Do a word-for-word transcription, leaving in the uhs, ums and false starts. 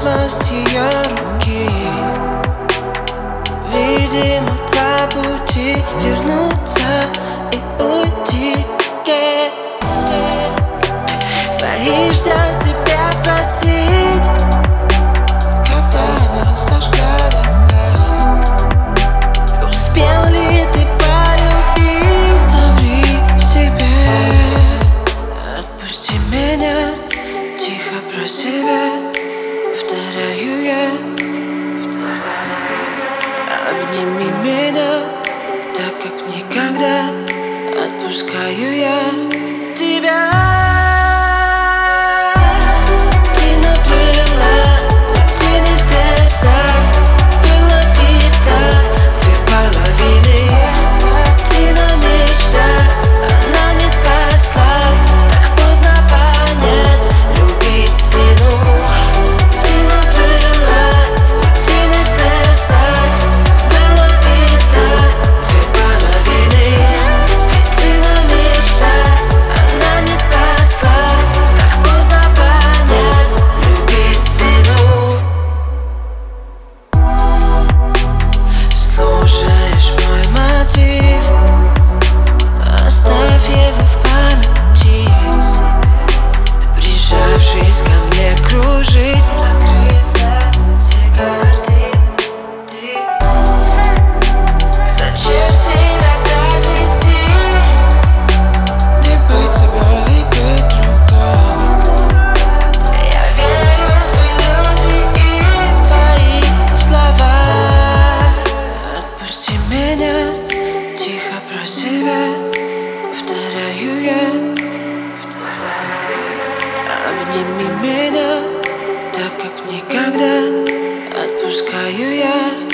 коснулась ее руки. Видимо, два пути: вернуться и уйти. Yeah. Боишься себя спросить, когда она сожгла дотла? Успел ли ты полюбить? Соври себе, отпусти меня. Тихо про себя повторяю я, повторяю я. Обними меня так, как никогда. Отпускаю я тебя. Тихо про себя повторяю я, повторяю я. Обними меня так, как никогда. Отпускаю я.